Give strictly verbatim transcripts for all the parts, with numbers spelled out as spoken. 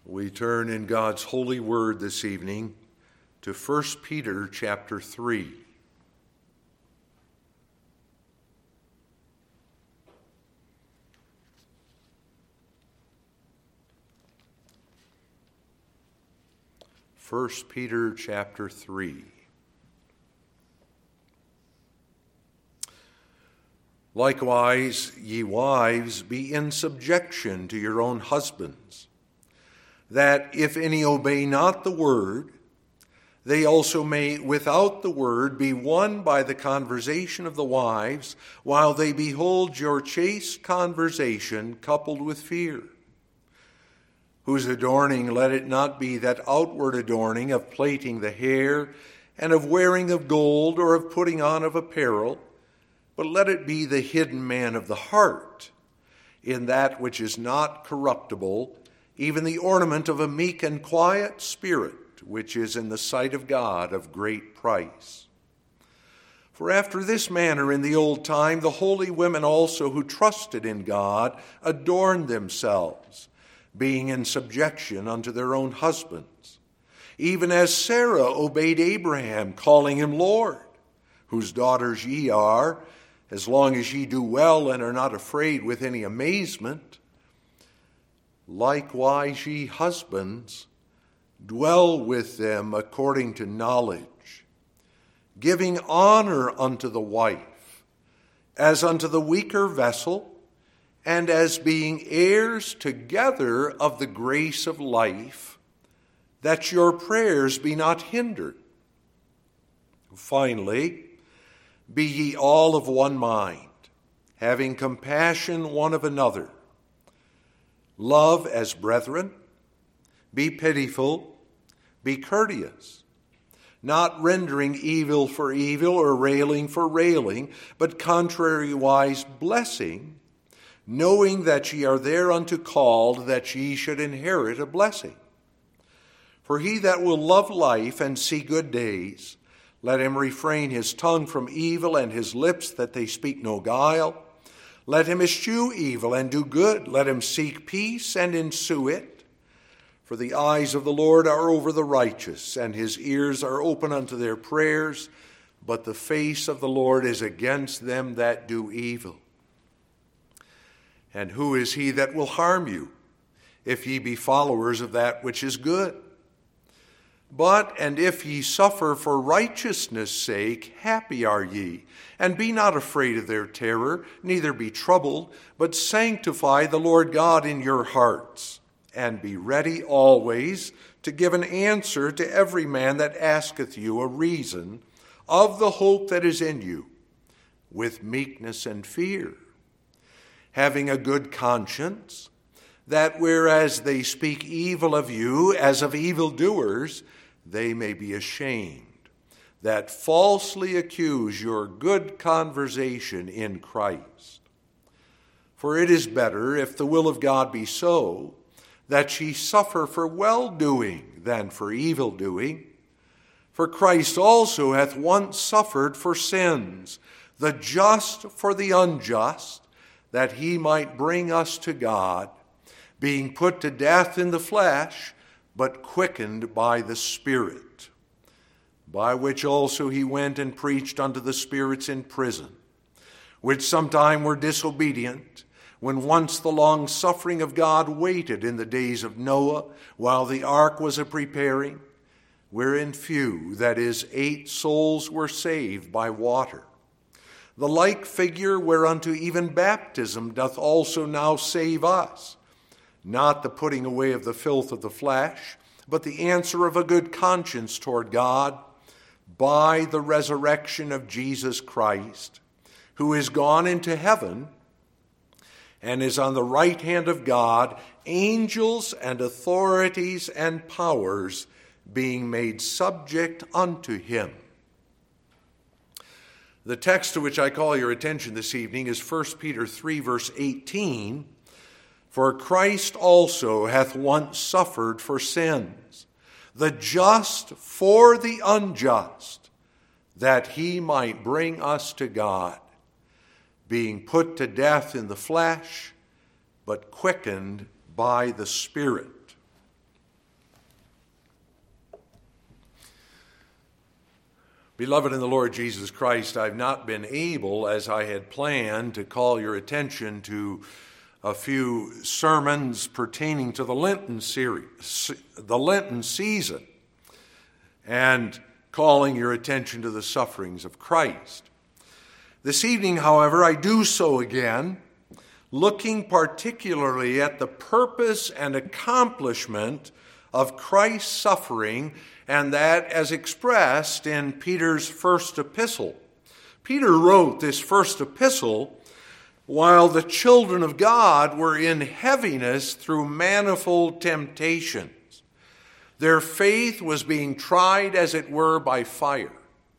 We turn in God's holy word this evening to First Peter chapter three. First Peter chapter three. Likewise, ye wives, be in subjection to your own husbands, that if any obey not the word, they also may without the word be won by the conversation of the wives, while they behold your chaste conversation coupled with fear. Whose adorning let it not be that outward adorning of plaiting the hair, and of wearing of gold, or of putting on of apparel, but let it be the hidden man of the heart, in that which is not corruptible, even the ornament of a meek and quiet spirit, which is in the sight of God of great price. For after this manner in the old time the holy women also who trusted in God adorned themselves, being in subjection unto their own husbands, even as Sarah obeyed Abraham, calling him Lord, whose daughters ye are, as long as ye do well and are not afraid with any amazement. Likewise, ye husbands, dwell with them according to knowledge, giving honor unto the wife, as unto the weaker vessel, and as being heirs together of the grace of life, that your prayers be not hindered. Finally, be ye all of one mind, having compassion one of another. Love as brethren, be pitiful, be courteous, not rendering evil for evil or railing for railing, but contrariwise blessing, knowing that ye are thereunto called, that ye should inherit a blessing. For he that will love life and see good days, let him refrain his tongue from evil and his lips that they speak no guile. Let him eschew evil and do good. Let him seek peace and ensue it. For the eyes of the Lord are over the righteous, and his ears are open unto their prayers. But the face of the Lord is against them that do evil. And who is he that will harm you, if ye be followers of that which is good? But, and if ye suffer for righteousness' sake, happy are ye. And be not afraid of their terror, neither be troubled, but sanctify the Lord God in your hearts. And be ready always to give an answer to every man that asketh you a reason of the hope that is in you, with meekness and fear, having a good conscience, that whereas they speak evil of you as of evildoers, they may be ashamed, that falsely accuse your good conversation in Christ. For it is better, if the will of God be so, that ye suffer for well-doing than for evil-doing. For Christ also hath once suffered for sins, the just for the unjust, that he might bring us to God, being put to death in the flesh, but quickened by the Spirit, by which also he went and preached unto the spirits in prison, which sometime were disobedient, when once the long suffering of God waited in the days of Noah, while the ark was a-preparing, wherein few, that is, eight souls were saved by water. The like figure whereunto even baptism doth also now save us, not the putting away of the filth of the flesh, but the answer of a good conscience toward God, by the resurrection of Jesus Christ, who is gone into heaven, and is on the right hand of God, angels and authorities and powers being made subject unto him. The text to which I call your attention this evening is First Peter three, verse eighteen. For Christ also hath once suffered for sins, the just for the unjust, that he might bring us to God, being put to death in the flesh, but quickened by the Spirit. Beloved in the Lord Jesus Christ, I've not been able, as I had planned, to call your attention to a few sermons pertaining to the Lenten series, the Lenten season, and calling your attention to the sufferings of Christ. This evening, however, I do so again, looking particularly at the purpose and accomplishment of Christ's suffering, and that as expressed in Peter's first epistle. Peter wrote this first epistle while the children of God were in heaviness through manifold temptations. Their faith was being tried, as it were, by fire.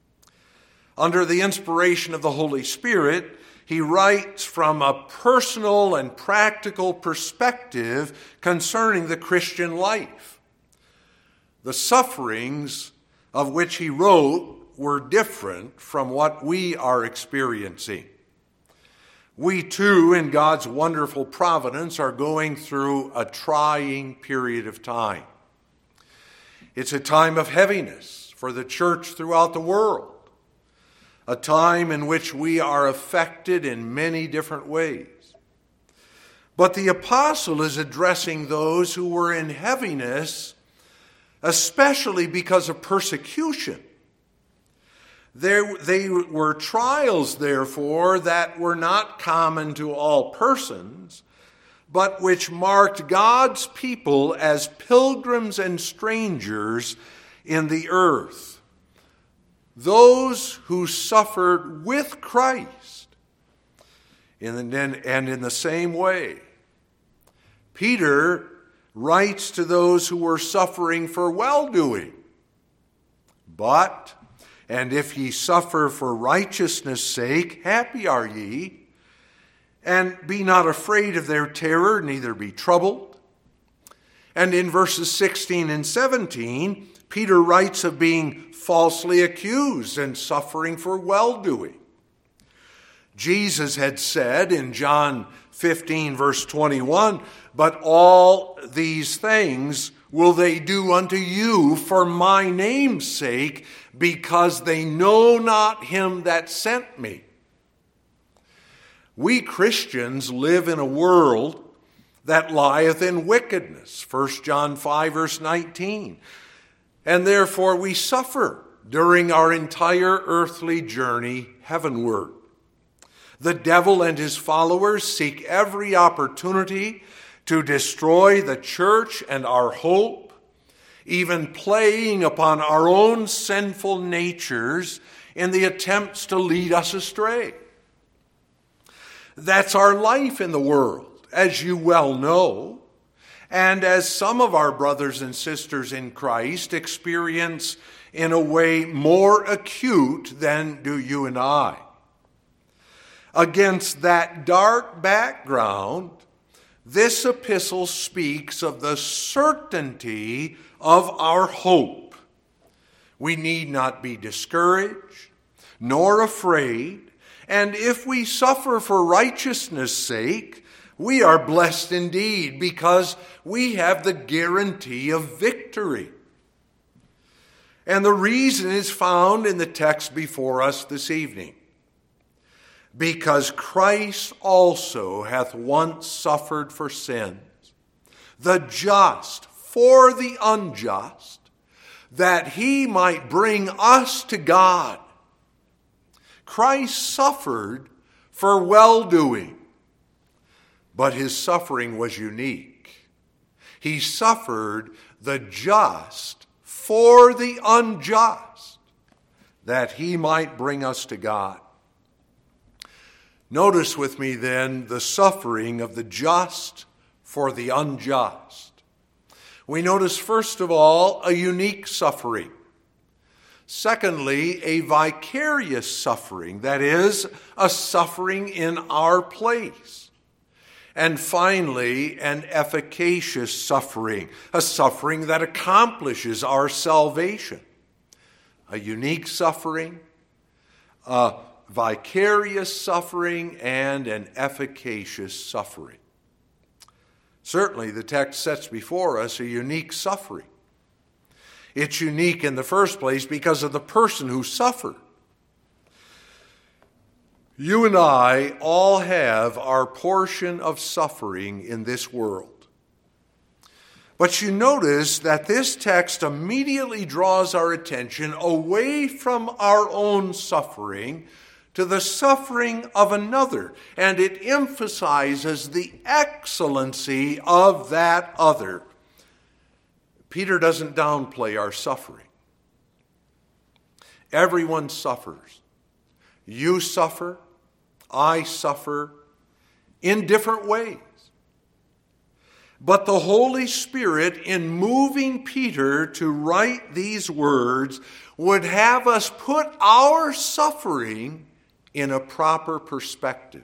Under the inspiration of the Holy Spirit, he writes from a personal and practical perspective concerning the Christian life. The sufferings of which he wrote were different from what we are experiencing. We too, in God's wonderful providence, are going through a trying period of time. It's a time of heaviness for the church throughout the world, a time in which we are affected in many different ways. But the apostle is addressing those who were in heaviness, especially because of persecution. There, they were trials, therefore, that were not common to all persons, but which marked God's people as pilgrims and strangers in the earth. Those who suffered with Christ. In the, and in the same way, Peter writes to those who were suffering for well-doing. But, and if ye suffer for righteousness' sake, happy are ye, and be not afraid of their terror, neither be troubled. And in verses sixteen and seventeen, Peter writes of being falsely accused and suffering for well-doing. Jesus had said in John fifteen, verse twenty-one, but all these things will they do unto you for my name's sake, because they know not him that sent me. We Christians live in a world that lieth in wickedness, First John five, verse nineteen. And therefore we suffer during our entire earthly journey heavenward. The devil and his followers seek every opportunity to destroy the church and our hope, even playing upon our own sinful natures in the attempts to lead us astray. That's our life in the world, as you well know, and as some of our brothers and sisters in Christ experience in a way more acute than do you and I. Against that dark background, this epistle speaks of the certainty of our hope. We need not be discouraged, nor afraid, and if we suffer for righteousness' sake, we are blessed indeed, because we have the guarantee of victory. And the reason is found in the text before us this evening. Because Christ also hath once suffered for sins, the just for the unjust, that he might bring us to God. Christ suffered for well-doing, but his suffering was unique. He suffered the just for the unjust, that he might bring us to God. Notice with me then the suffering of the just for the unjust. We notice first of all a unique suffering. Secondly, a vicarious suffering, that is, a suffering in our place. And finally, an efficacious suffering, a suffering that accomplishes our salvation. A unique suffering, a vicarious suffering, and an efficacious suffering. Certainly, the text sets before us a unique suffering. It's unique in the first place because of the person who suffered. You and I all have our portion of suffering in this world. But you notice that this text immediately draws our attention away from our own suffering to the suffering of another, and it emphasizes the excellency of that other. Peter doesn't downplay our suffering. Everyone suffers. You suffer, I suffer in different ways. But the Holy Spirit, in moving Peter to write these words, would have us put our suffering in a proper perspective.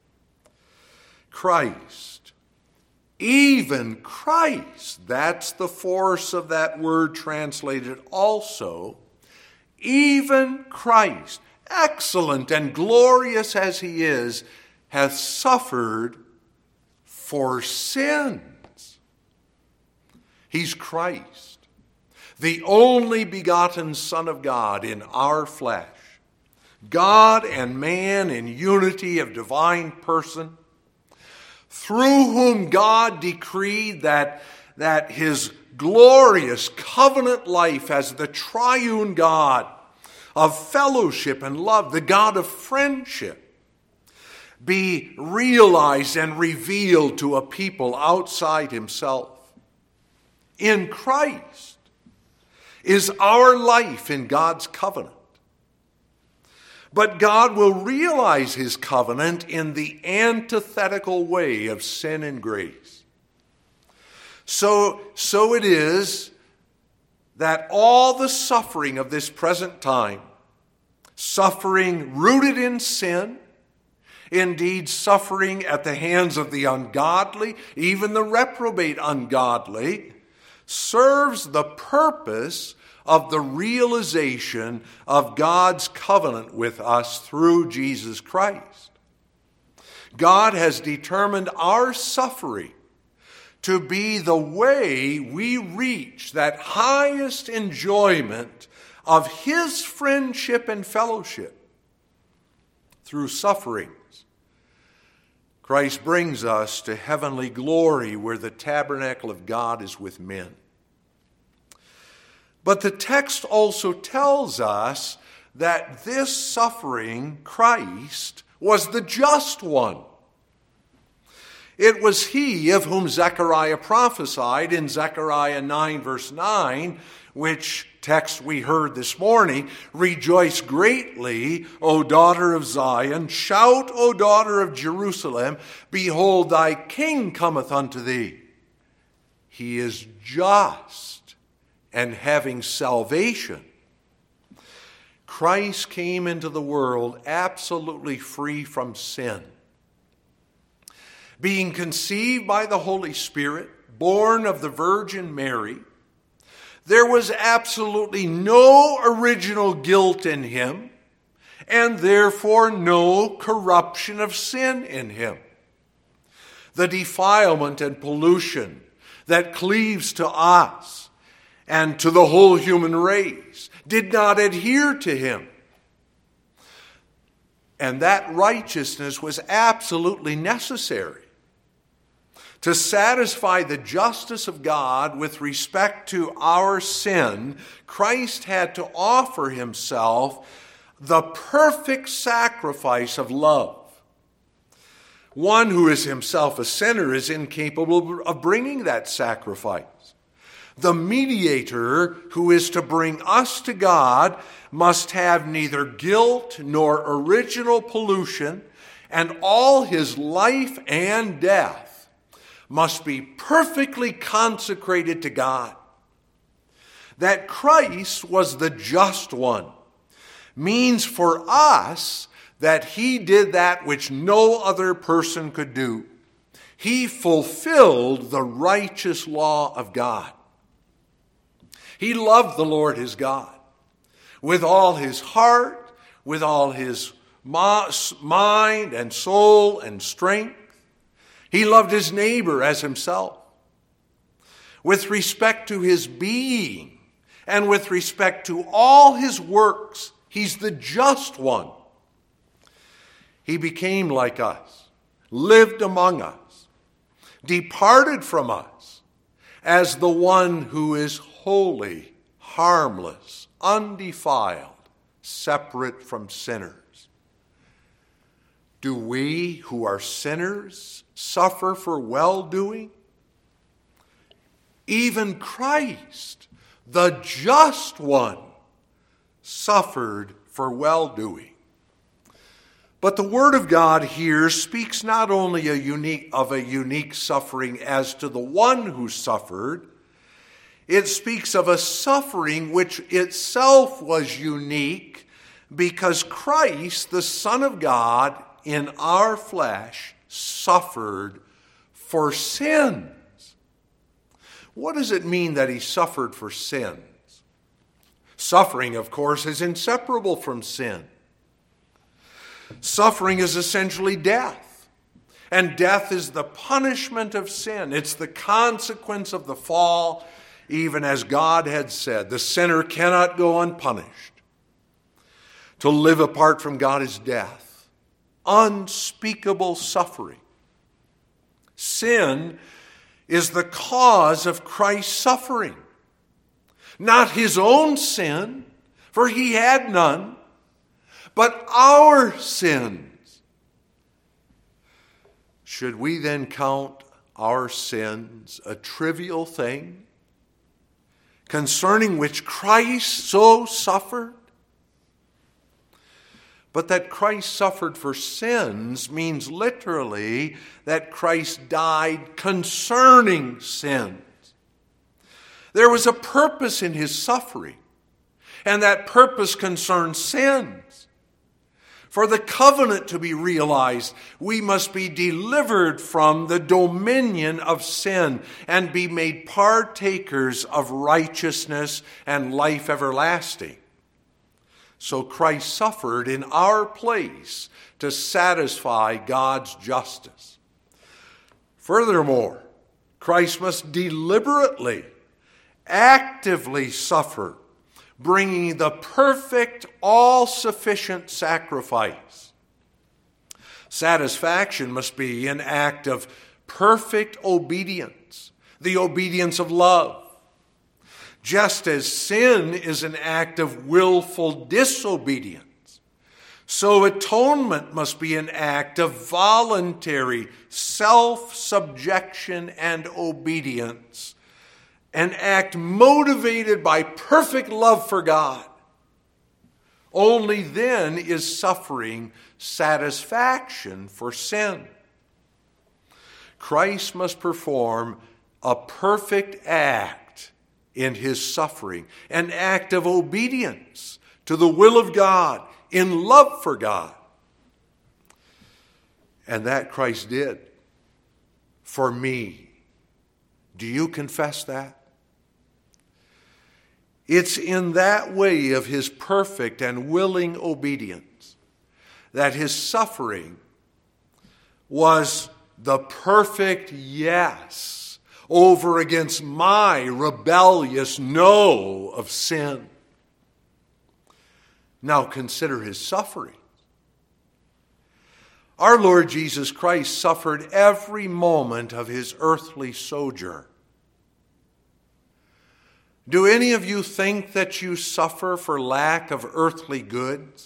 Christ, even Christ, that's the force of that word translated also, even Christ, excellent and glorious as he is, hath suffered for sins. He's Christ, the only begotten Son of God in our flesh, God and man in unity of divine person, through whom God decreed that, that his glorious covenant life as the triune God of fellowship and love, the God of friendship, be realized and revealed to a people outside himself. In Christ is our life in God's covenant. But God will realize his covenant in the antithetical way of sin and grace. So, so it is that all the suffering of this present time, suffering rooted in sin, indeed suffering at the hands of the ungodly, even the reprobate ungodly, serves the purpose of the realization of God's covenant with us through Jesus Christ. God has determined our suffering to be the way we reach that highest enjoyment of his friendship and fellowship. Through sufferings, Christ brings us to heavenly glory where the tabernacle of God is with men. But the text also tells us that this suffering, Christ, was the just one. It was he of whom Zechariah prophesied in Zechariah nine verse nine, which text we heard this morning. Rejoice greatly, O daughter of Zion. Shout, O daughter of Jerusalem. Behold, thy king cometh unto thee. He is just and having salvation. Christ came into the world absolutely free from sin. Being conceived by the Holy Spirit, born of the Virgin Mary, there was absolutely no original guilt in him, and therefore no corruption of sin in him. The defilement and pollution that cleaves to us and to the whole human race did not adhere to him. And that righteousness was absolutely necessary. To satisfy the justice of God with respect to our sin, Christ had to offer himself the perfect sacrifice of love. One who is himself a sinner is incapable of bringing that sacrifice. The mediator who is to bring us to God must have neither guilt nor original pollution, and all his life and death must be perfectly consecrated to God. That Christ was the just one means for us that he did that which no other person could do. He fulfilled the righteous law of God. He loved the Lord his God with all his heart, with all his mind and soul and strength. He loved his neighbor as himself. With respect to his being, And with respect to all his works, he's the just one. He became like us, lived among us, departed from us as the one who is holy, harmless, undefiled, separate from sinners. Do we who are sinners suffer for well-doing? Even Christ, the just one, suffered for well-doing. But the Word of God here speaks not only a unique, of a unique suffering as to the one who suffered, it speaks of a suffering which itself was unique because Christ, the Son of God, in our flesh, suffered for sins. What does it mean that he suffered for sins? Suffering, of course, is inseparable from sin. Suffering is essentially death, and death is the punishment of sin. It's the consequence of the fall, even as God had said, the sinner cannot go unpunished. To live apart from God is death, unspeakable suffering. Sin is the cause of Christ's suffering, not his own sin, for he had none, but our sins. Should we then count our sins a trivial thing, concerning which Christ so suffered? But that Christ suffered for sins means literally that Christ died concerning sins. There was a purpose in his suffering, and that purpose concerns sins. For the covenant to be realized, we must be delivered from the dominion of sin and be made partakers of righteousness and life everlasting. So Christ suffered in our place to satisfy God's justice. Furthermore, Christ must deliberately, actively suffer, bringing the perfect, all-sufficient sacrifice. Satisfaction must be an act of perfect obedience, the obedience of love. Just as sin is an act of willful disobedience, so atonement must be an act of voluntary self-subjection and obedience, an act motivated by perfect love for God. Only then is suffering satisfaction for sin. Christ must perform a perfect act in his suffering, an act of obedience to the will of God, in love for God. And that Christ did for me. Do you confess that? It's in that way of his perfect and willing obedience that his suffering was the perfect yes over against my rebellious no of sin. Now consider his suffering. Our Lord Jesus Christ suffered every moment of his earthly sojourn. Do any of you think that you suffer for lack of earthly goods?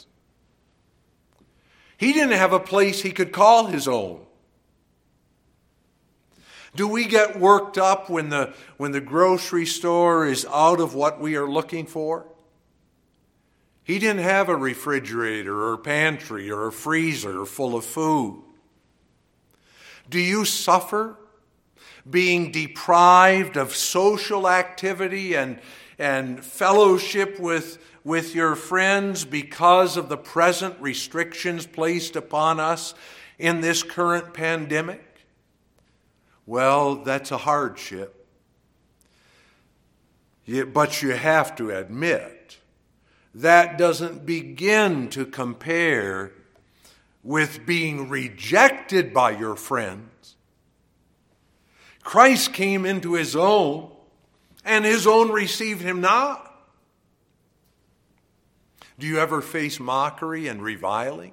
He didn't have a place he could call his own. Do we get worked up when the, when the grocery store is out of what we are looking for? He didn't have a refrigerator or pantry or a freezer full of food. Do you suffer being deprived of social activity and, and fellowship with, with your friends because of the present restrictions placed upon us in this current pandemic? Well, that's a hardship. But you have to admit, that doesn't begin to compare with being rejected by your friends. Christ came into his own, and his own received him not. Do you ever face mockery and reviling?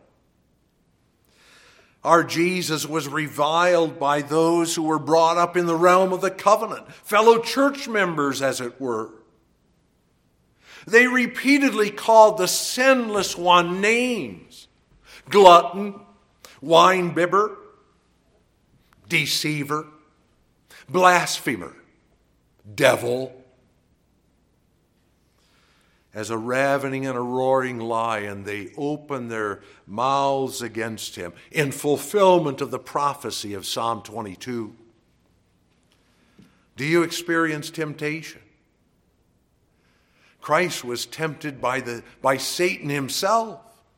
Our Jesus was reviled by those who were brought up in the realm of the covenant, fellow church members, as it were. They repeatedly called the sinless one names: glutton, wine-bibber, deceiver, blasphemer, devil. As a ravening and a roaring lion, they open their mouths against him in fulfillment of the prophecy of Psalm twenty-two. Do you experience temptation? Christ was tempted by, the, by Satan himself.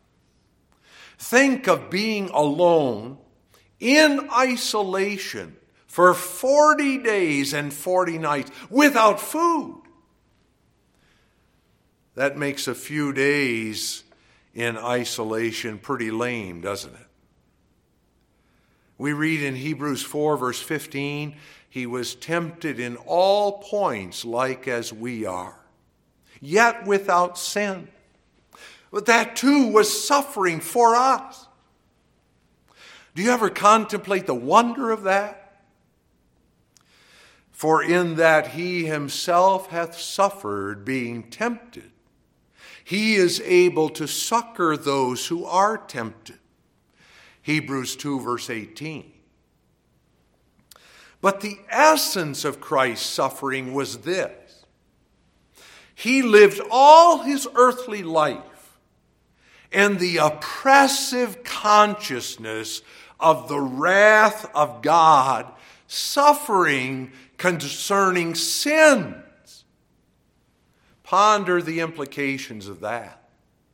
Think of being alone in isolation for forty days and forty nights without food. That makes a few days in isolation pretty lame, doesn't it? We read in Hebrews four, verse fifteen, he was tempted in all points like as we are, yet without sin. But that too was suffering for us. Do you ever contemplate the wonder of that? For in that he himself hath suffered being tempted, he is able to succor those who are tempted. Hebrews two, verse eighteen. But the essence of Christ's suffering was this: he lived all his earthly life in the oppressive consciousness of the wrath of God, suffering concerning sin. Ponder the implications of that.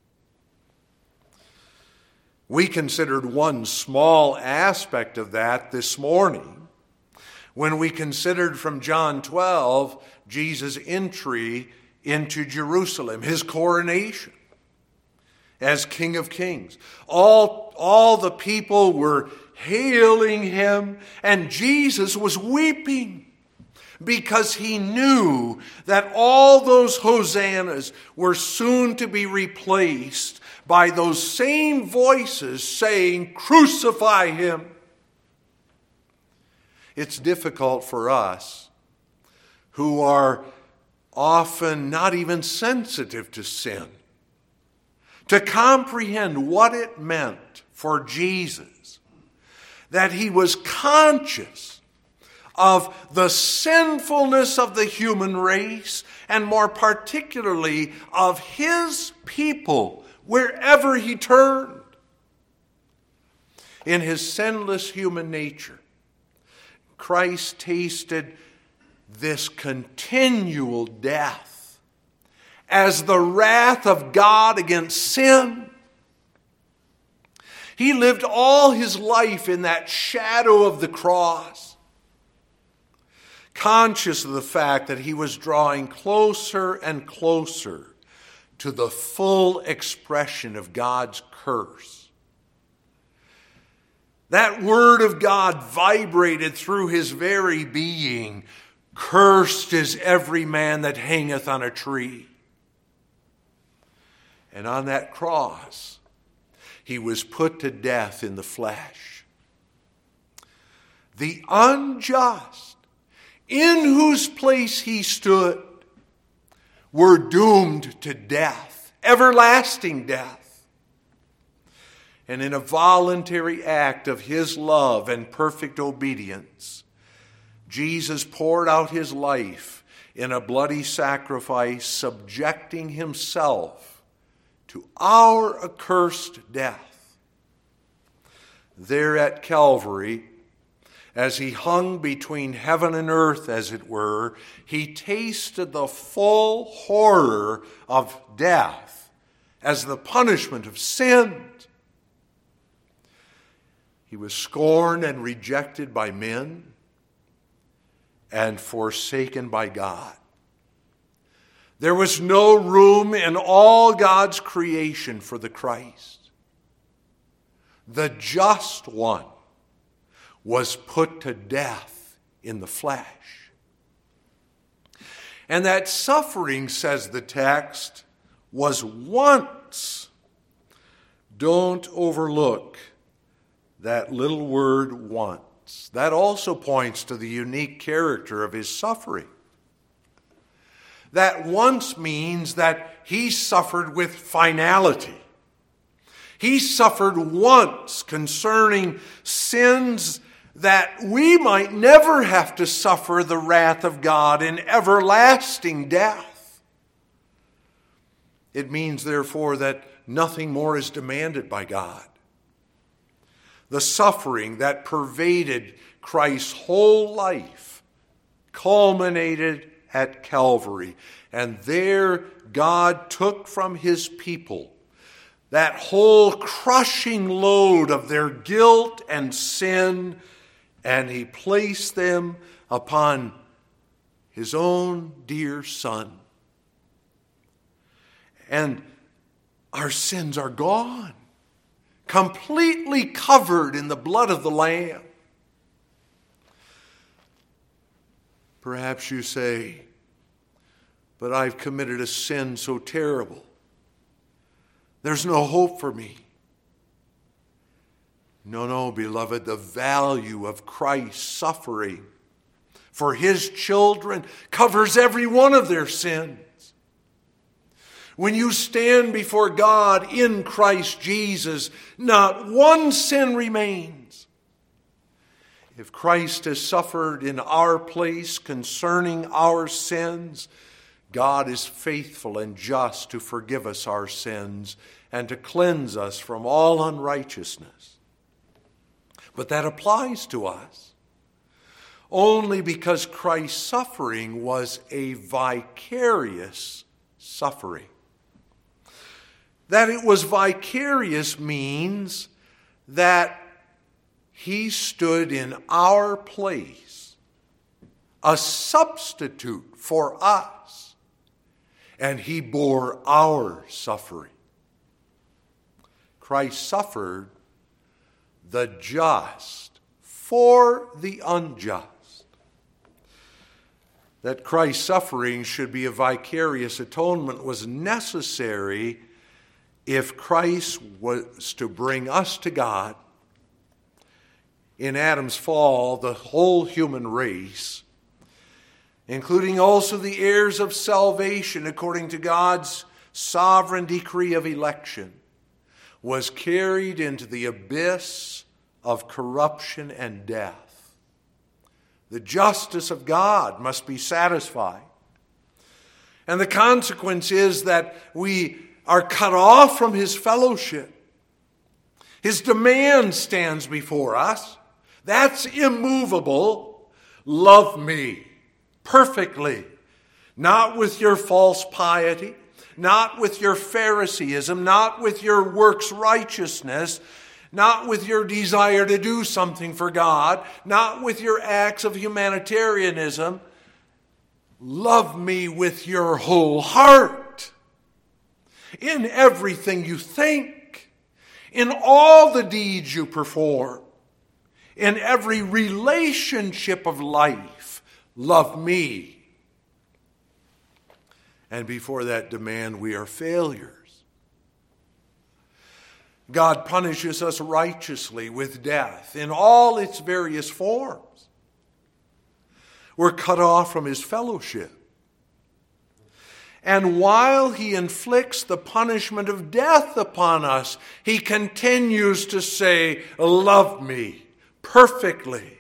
We considered one small aspect of that this morning when we considered from John twelve Jesus' entry into Jerusalem, his coronation as King of Kings. All, all the people were hailing him, and Jesus was weeping, because he knew that all those hosannas were soon to be replaced by those same voices saying, "Crucify him." It's difficult for us, who are often not even sensitive to sin, to comprehend what it meant for Jesus, that he was conscious of the sinfulness of the human race, and more particularly of his people wherever he turned. In his sinless human nature, Christ tasted this continual death as the wrath of God against sin. He lived all his life in that shadow of the cross, conscious of the fact that he was drawing closer and closer to the full expression of God's curse. That word of God vibrated through his very being. Cursed is every man that hangeth on a tree. And on that cross, he was put to death in the flesh. The unjust, in whose place he stood, were doomed to death, everlasting death. And in a voluntary act of his love and perfect obedience, Jesus poured out his life in a bloody sacrifice, subjecting himself to our accursed death. There at Calvary, as he hung between heaven and earth, as it were, he tasted the full horror of death as the punishment of sin. He was scorned and rejected by men and forsaken by God. There was no room in all God's creation for the Christ. The just one was put to death in the flesh. And that suffering, says the text, was once. Don't overlook that little word once. That also points to the unique character of his suffering. That once means that he suffered with finality. He suffered once concerning sins that we might never have to suffer the wrath of God in everlasting death. It means, therefore, that nothing more is demanded by God. The suffering that pervaded Christ's whole life culminated at Calvary, and there God took from his people that whole crushing load of their guilt and sin, and he placed them upon his own dear Son. And our sins are gone, completely covered in the blood of the Lamb. Perhaps you say, but I've committed a sin so terrible. There's no hope for me. No, no, beloved, the value of Christ's suffering for his children covers every one of their sins. When you stand before God in Christ Jesus, not one sin remains. If Christ has suffered in our place concerning our sins, God is faithful and just to forgive us our sins and to cleanse us from all unrighteousness. But that applies to us only because Christ's suffering was a vicarious suffering. That it was vicarious means that he stood in our place, a substitute for us, and he bore our suffering. Christ suffered the just for the unjust. That Christ's suffering should be a vicarious atonement was necessary if Christ was to bring us to God. In Adam's fall, the whole human race, including also the heirs of salvation according to God's sovereign decree of election, was carried into the abyss of corruption and death. The justice of God must be satisfied. And the consequence is that we are cut off from his fellowship. His demand stands before us. That's immovable. Love me perfectly, not with your false piety, not with your Phariseeism, not with your works righteousness, not with your desire to do something for God, not with your acts of humanitarianism. Love me with your whole heart, in everything you think, in all the deeds you perform, in every relationship of life. Love me. And before that demand, we are failures. God punishes us righteously with death in all its various forms. We're cut off from his fellowship. And while he inflicts the punishment of death upon us, he continues to say, love me perfectly.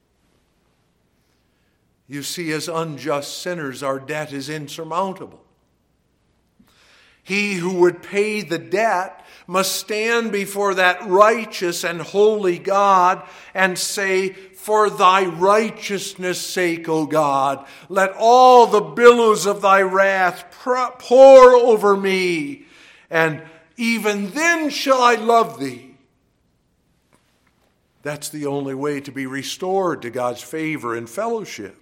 You see, as unjust sinners, our debt is insurmountable. He who would pay the debt must stand before that righteous and holy God and say, for thy righteousness' sake, O God, let all the billows of thy wrath pour over me, and even then shall I love thee. That's the only way to be restored to God's favor and fellowship.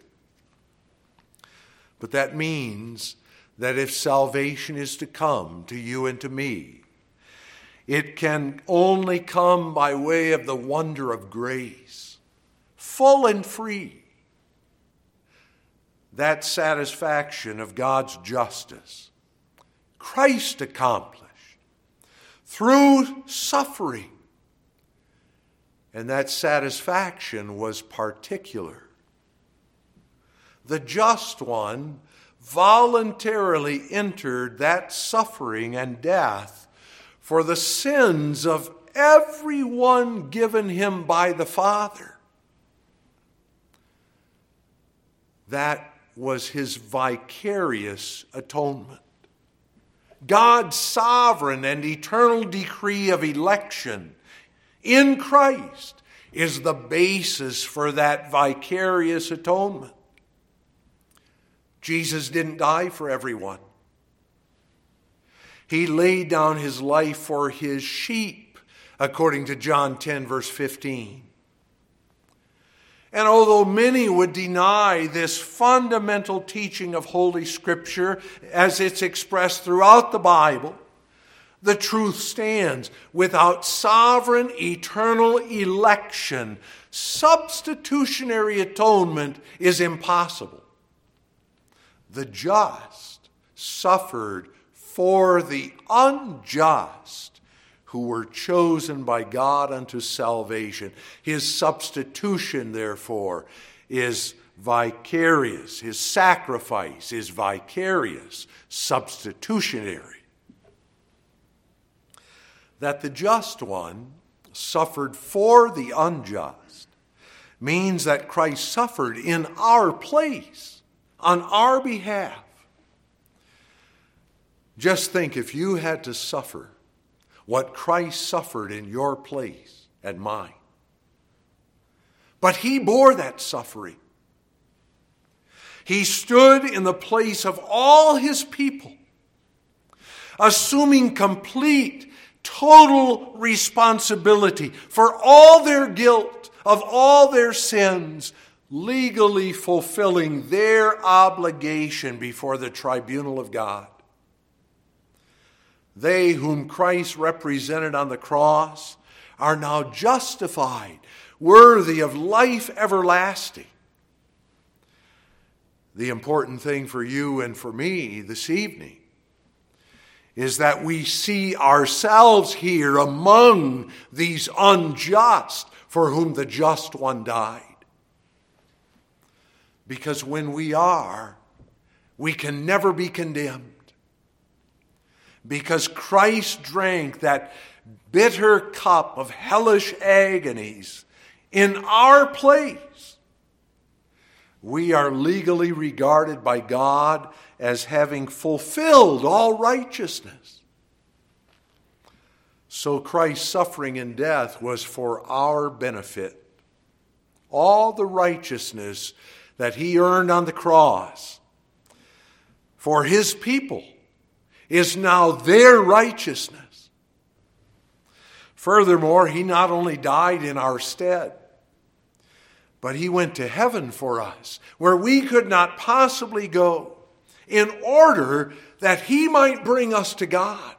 But that means that if salvation is to come to you and to me, it can only come by way of the wonder of grace, full and free. That satisfaction of God's justice, Christ accomplished through suffering. And that satisfaction was particular. The just one voluntarily entered that suffering and death for the sins of everyone given him by the Father. That was his vicarious atonement. God's sovereign and eternal decree of election in Christ is the basis for that vicarious atonement. Jesus didn't die for everyone. He laid down his life for his sheep, according to John ten, verse fifteen. And although many would deny this fundamental teaching of Holy Scripture as it's expressed throughout the Bible, the truth stands. Without sovereign, eternal election, substitutionary atonement is impossible. The just suffered for the unjust who were chosen by God unto salvation. His substitution, therefore, is vicarious. His sacrifice is vicarious, substitutionary. That the just one suffered for the unjust means that Christ suffered in our place, on our behalf. Just think if you had to suffer what Christ suffered in your place and mine. But he bore that suffering. He stood in the place of all his people, assuming complete, total responsibility for all their guilt, of all their sins, legally fulfilling their obligation before the tribunal of God. They whom Christ represented on the cross are now justified, worthy of life everlasting. The important thing for you and for me this evening is that we see ourselves here among these unjust for whom the just one died. Because when we are, we can never be condemned. Because Christ drank that bitter cup of hellish agonies in our place, we are legally regarded by God as having fulfilled all righteousness. So Christ's suffering and death was for our benefit. All the righteousness that he earned on the cross for his people is now their righteousness. Furthermore, he not only died in our stead, but he went to heaven for us, where we could not possibly go, in order that he might bring us to God.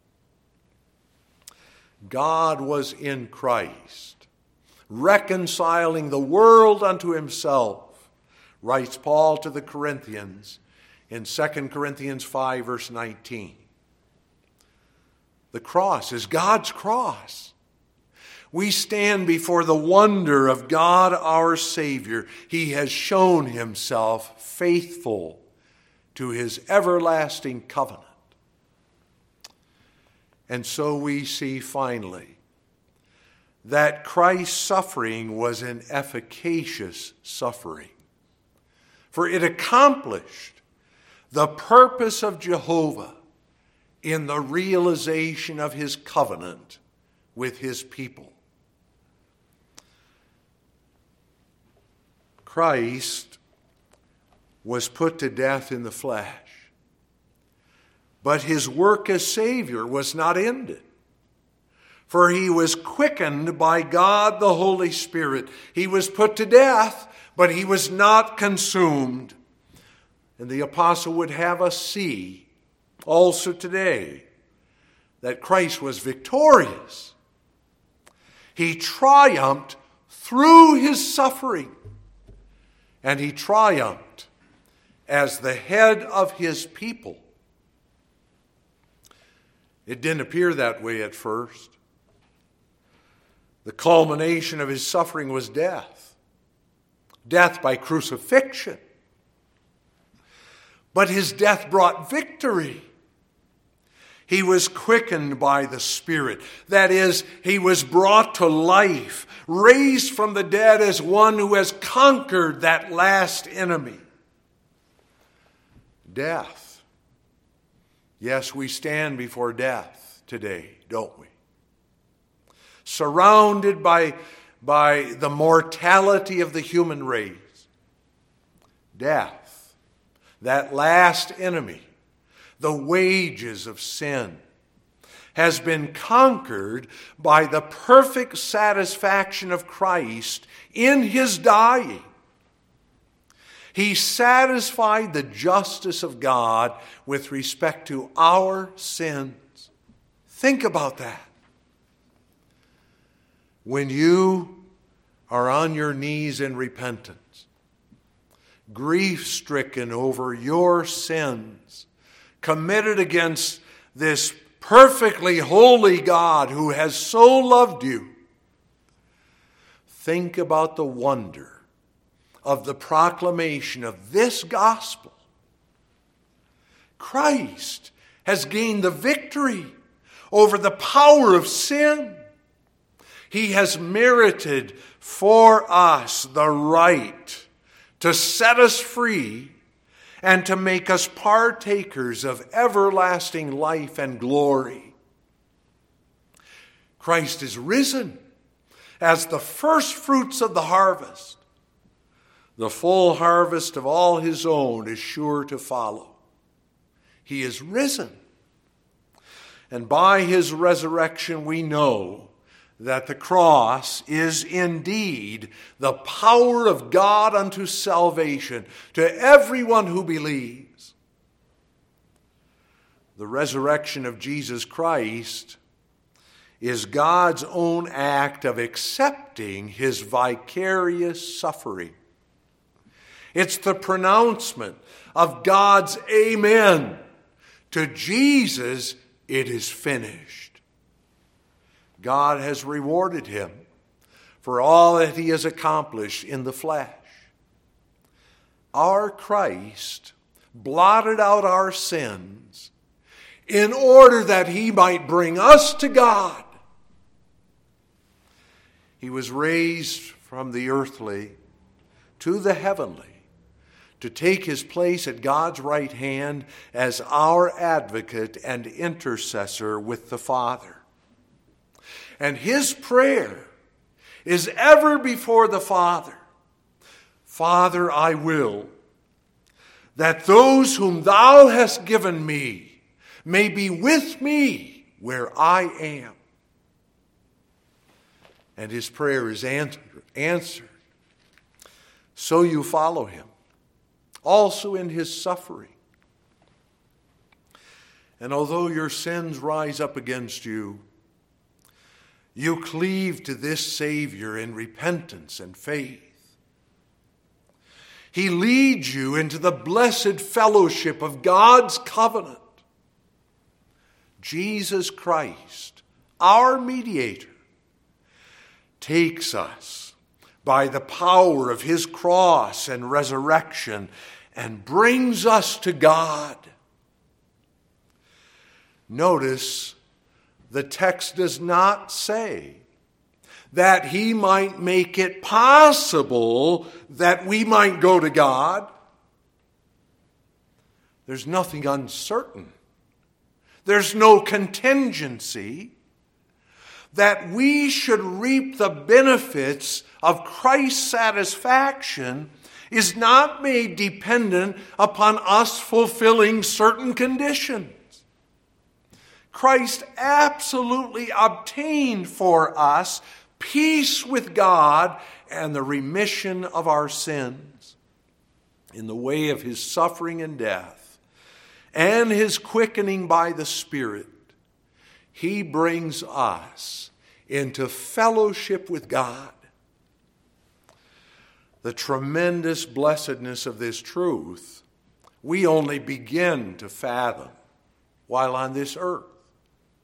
God was in Christ, reconciling the world unto himself, writes Paul to the Corinthians in Second Corinthians five, verse nineteen. The cross is God's cross. We stand before the wonder of God our Savior. He has shown himself faithful to his everlasting covenant. And so we see finally that Christ's suffering was an efficacious suffering, for it accomplished the purpose of Jehovah in the realization of his covenant with his people. Christ was put to death in the flesh, but his work as Savior was not ended. For he was quickened by God the Holy Spirit. He was put to death, but he was not consumed. And the apostle would have us see also today that Christ was victorious. He triumphed through his suffering, and he triumphed as the head of his people. It didn't appear that way at first. The culmination of his suffering was death. Death by crucifixion. But his death brought victory. He was quickened by the Spirit. That is, he was brought to life, raised from the dead as one who has conquered that last enemy. Death. Yes, we stand before death today, don't we? Surrounded by, by the mortality of the human race. Death. That last enemy. The wages of sin has been conquered by the perfect satisfaction of Christ in his dying. He satisfied the justice of God with respect to our sins. Think about that. When you are on your knees in repentance, grief-stricken over your sins, committed against this perfectly holy God who has so loved you, think about the wonder of the proclamation of this gospel. Christ has gained the victory over the power of sin. He has merited for us the right to set us free and to make us partakers of everlasting life and glory. Christ is risen as the first fruits of the harvest. The full harvest of all his own is sure to follow. He is risen. And by his resurrection we know that the cross is indeed the power of God unto salvation to everyone who believes. The resurrection of Jesus Christ is God's own act of accepting his vicarious suffering. It's the pronouncement of God's amen to Jesus, it is finished. God has rewarded him for all that he has accomplished in the flesh. Our Christ blotted out our sins in order that he might bring us to God. He was raised from the earthly to the heavenly to take his place at God's right hand as our advocate and intercessor with the Father. And his prayer is ever before the Father. Father, I will that those whom thou hast given me may be with me where I am. And his prayer is answered. So you follow him, also in his suffering. And although your sins rise up against you, you cleave to this Savior in repentance and faith. He leads you into the blessed fellowship of God's covenant. Jesus Christ, our mediator, takes us by the power of his cross and resurrection and brings us to God. Notice, the text does not say that he might make it possible that we might go to God. There's nothing uncertain. There's no contingency that we should reap the benefits of Christ's satisfaction is not made dependent upon us fulfilling certain conditions. Christ absolutely obtained for us peace with God and the remission of our sins in the way of his suffering and death and his quickening by the Spirit. He brings us into fellowship with God. The tremendous blessedness of this truth we only begin to fathom while on this earth.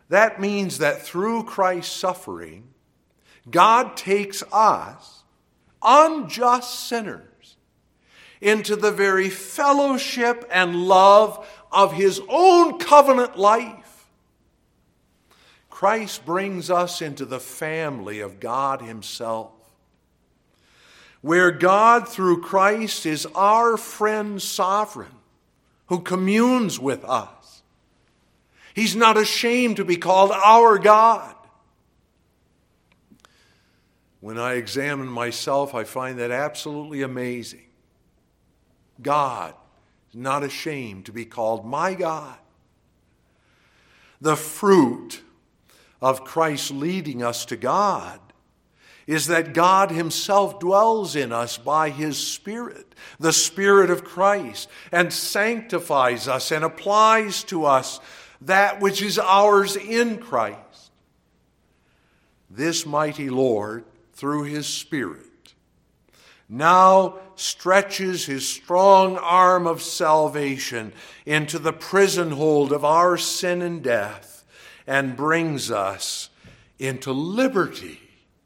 That means that through Christ's suffering, God takes us, unjust sinners, into the very fellowship and love of his own covenant life. Christ brings us into the family of God himself, where God through Christ is our friend sovereign who communes with us. He's not ashamed to be called our God. When I examine myself, I find that absolutely amazing. God is not ashamed to be called my God. The fruit of Christ leading us to God is that God himself dwells in us by his Spirit, the Spirit of Christ, and sanctifies us and applies to us that which is ours in Christ. This mighty Lord, through his Spirit, now stretches his strong arm of salvation into the prison hold of our sin and death and brings us into liberty.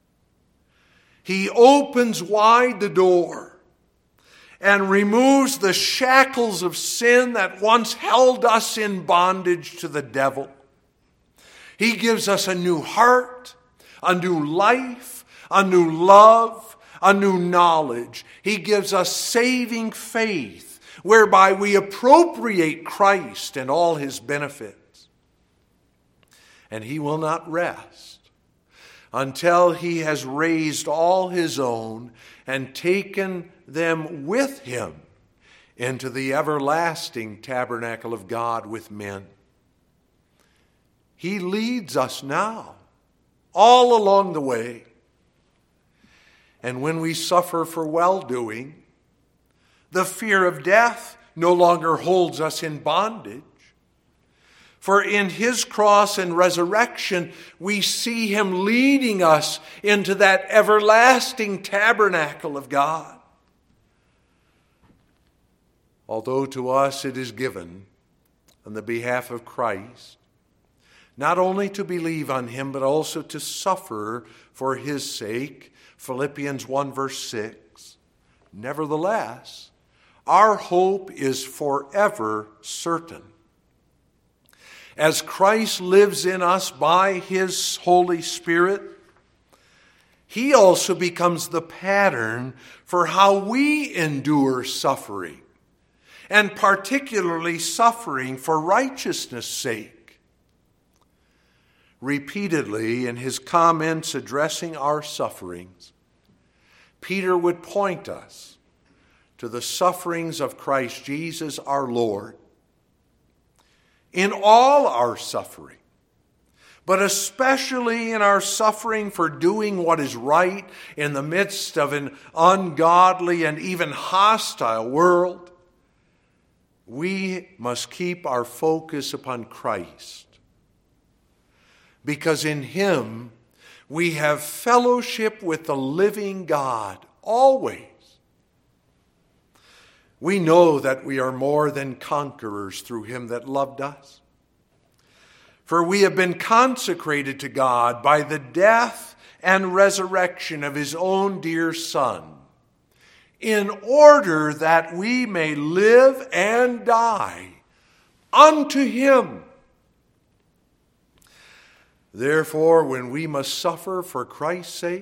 He opens wide the door and removes the shackles of sin that once held us in bondage to the devil. He gives us a new heart, a new life, a new love, a new knowledge. He gives us saving faith, whereby we appropriate Christ and all his benefits. And he will not rest until he has raised all his own and taken them with him into the everlasting tabernacle of God with men. He leads us now, all along the way. And when we suffer for well-doing, the fear of death no longer holds us in bondage. For in his cross and resurrection, we see him leading us into that everlasting tabernacle of God. Although to us it is given on the behalf of Christ, not only to believe on him, but also to suffer for his sake, Philippians one verse six, nevertheless, our hope is forever certain. As Christ lives in us by his Holy Spirit, he also becomes the pattern for how we endure suffering, and particularly suffering for righteousness' sake. Repeatedly in his comments addressing our sufferings, Peter would point us to the sufferings of Christ Jesus our Lord. In all our suffering, but especially in our suffering for doing what is right in the midst of an ungodly and even hostile world, we must keep our focus upon Christ. Because in him we have fellowship with the living God always. We know that we are more than conquerors through him that loved us. For we have been consecrated to God by the death and resurrection of his own dear Son, in order that we may live and die unto him. Therefore, when we must suffer for Christ's sake,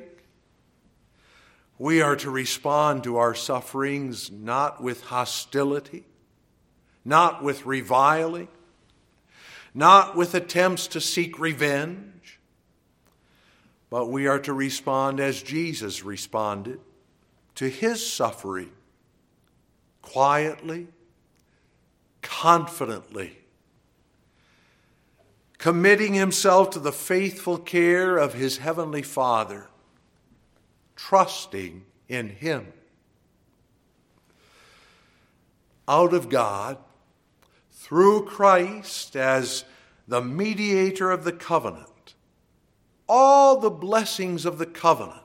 we are to respond to our sufferings not with hostility, not with reviling, not with attempts to seek revenge, but we are to respond as Jesus responded to his suffering, quietly, confidently, committing himself to the faithful care of his heavenly Father, trusting in him. Out of God, through Christ as the mediator of the covenant, all the blessings of the covenant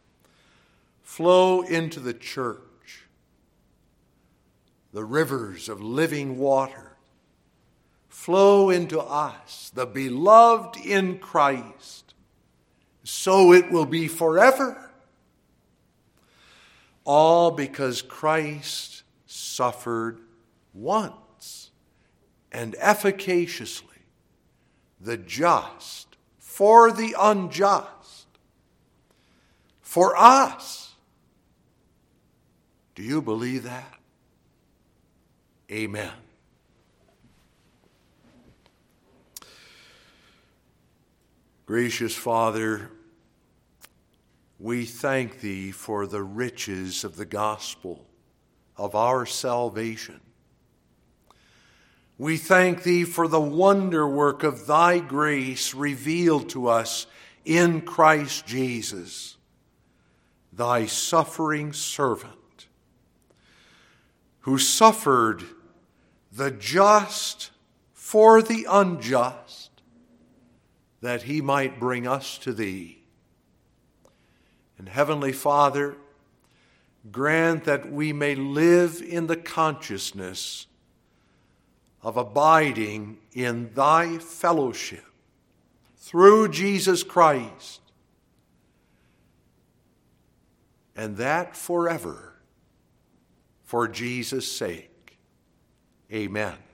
flow into the church. The rivers of living water flow into us, the beloved in Christ. So it will be forever. All because Christ suffered once and efficaciously, the just for the unjust, for us. Do you believe that? Amen. Gracious Father, we thank Thee for the riches of the gospel of our salvation. We thank Thee for the wonder work of Thy grace revealed to us in Christ Jesus, Thy suffering servant, who suffered the just for the unjust, that He might bring us to Thee. And Heavenly Father, grant that we may live in the consciousness of abiding in Thy fellowship through Jesus Christ, and that forever, for Jesus' sake. Amen.